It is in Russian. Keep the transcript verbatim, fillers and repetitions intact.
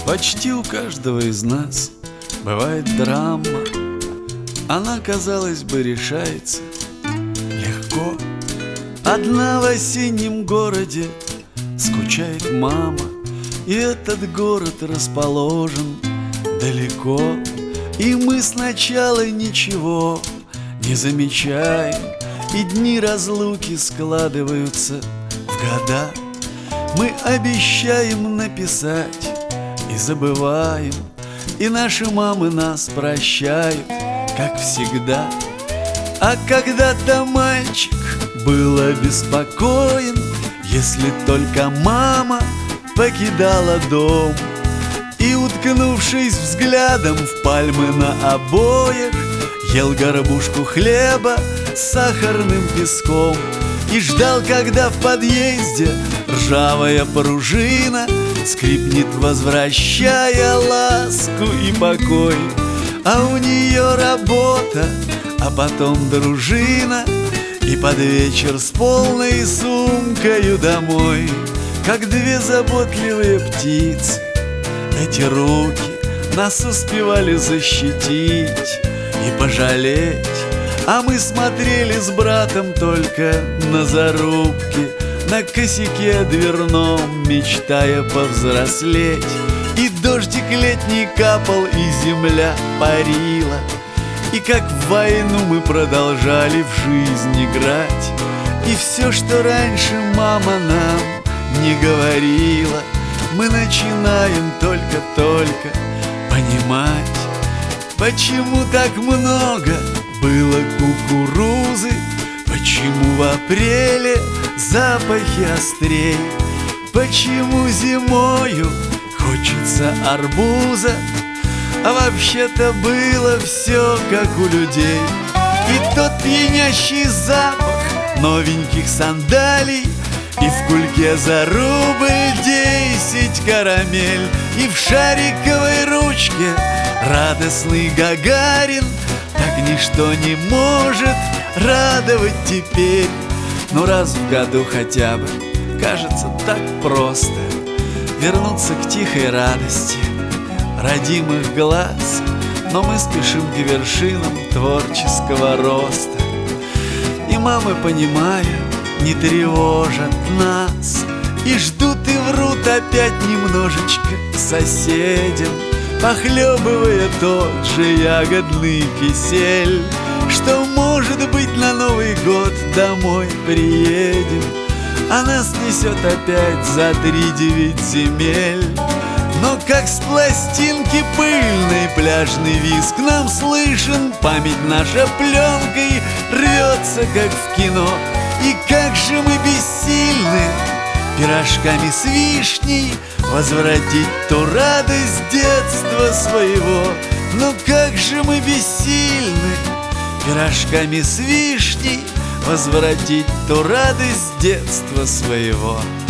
Почти у каждого из нас бывает драма. Она, казалось бы, решается легко. Одна в осеннем городе скучает мама, и этот город расположен далеко. И мы сначала ничего не замечаем, и дни разлуки складываются в года. Мы обещаем написать и забываем, и наши мамы нас прощают, как всегда. А когда-то мальчик был обеспокоен, если только мама покидала дом. И, уткнувшись взглядом в пальмы на обоях, ел горбушку хлеба с сахарным песком и ждал, когда в подъезде ржавая пружина скрипнет, возвращая ласку и покой. А у нее работа, а потом дружина, и под вечер с полной сумкою домой. Как две заботливые птицы, эти руки нас успевали защитить и пожалеть. А мы смотрели с братом только на зарубки, на косяке дверном, мечтая повзрослеть. И дождик летний капал, и земля парила, и как в войну мы продолжали в жизнь играть. И все, что раньше мама нам не говорила, мы начинаем только-только понимать. Почему так много было кукурузы, почему в апреле запахи острей, почему зимою хочется арбуза, а вообще-то было все как у людей. И тот пьянящий запах новеньких сандалий, и в кульке за рубль десять карамель, и в шариковой ручке радостный Гагарин. Так ничто не может радовать теперь. Но раз в году хотя бы кажется так просто вернуться к тихой радости родимых глаз. Но мы спешим к вершинам творческого роста, и мамы, понимая, не тревожат нас, и ждут и врут опять немножечко соседям, похлебывая тот же ягодный кисель, что, может быть, на Новый год домой приедем, а нас несет опять за три девять земель. Но как с пластинки пыльной пляжный визг нам слышен, память наша пленкой рвется, как в кино. И как же мы бессильны пирожками с вишней возвратить ту радость детства своего. Но как же мы бессильны пирожками с вишней возвратить ту радость детства своего.